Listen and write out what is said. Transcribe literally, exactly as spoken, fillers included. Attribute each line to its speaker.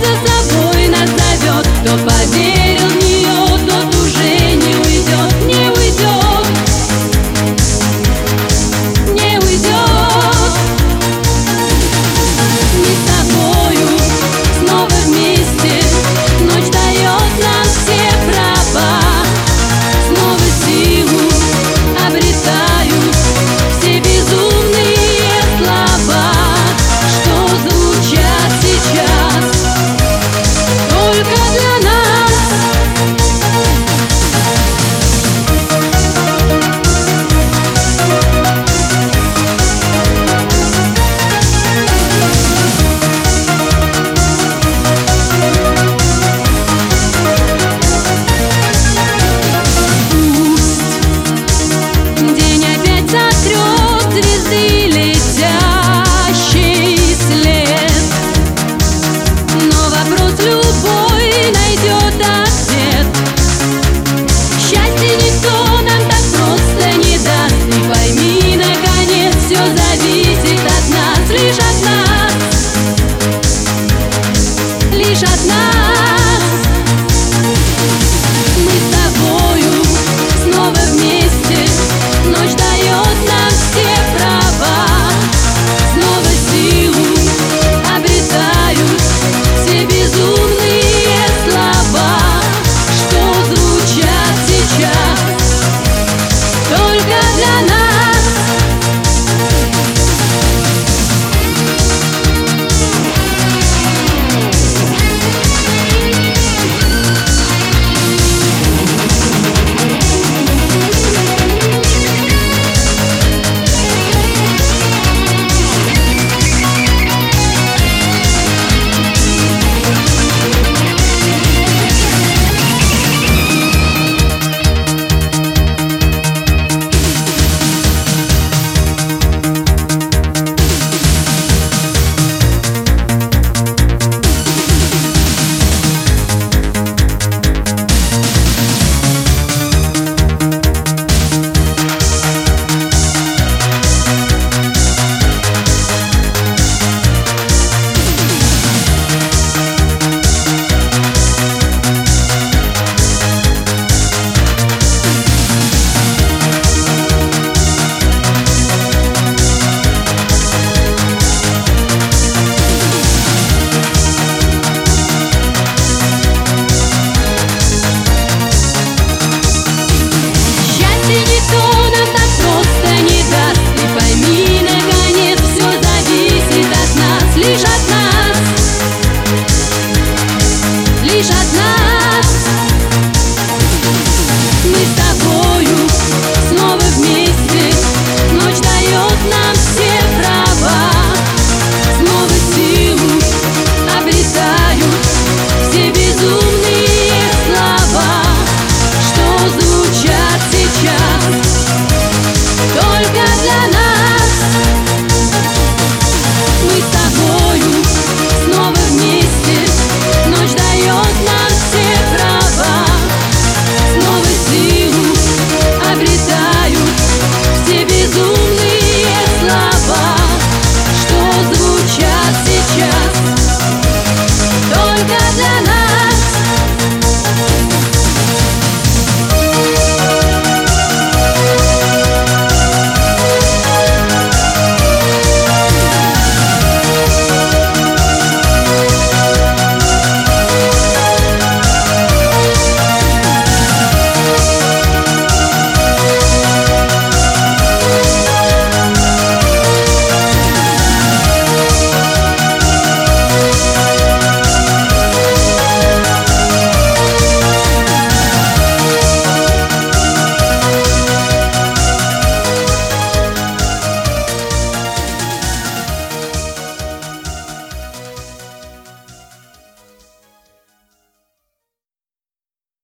Speaker 1: за собой нас зовет. Кто поверил в нее, тот уже не уйдет, не уйдет, не уйдет. Мы с тобою снова вместе, ночь дает нам все права, снова силу обретают все безумные слова, что звучат сейчас только для нас. День опять сотрет звезды летящий след, но вопрос любой найдет ответ. Счастье никто нам так просто не даст. И пойми, наконец, все зависит от нас, лишь от нас, лишь от нас.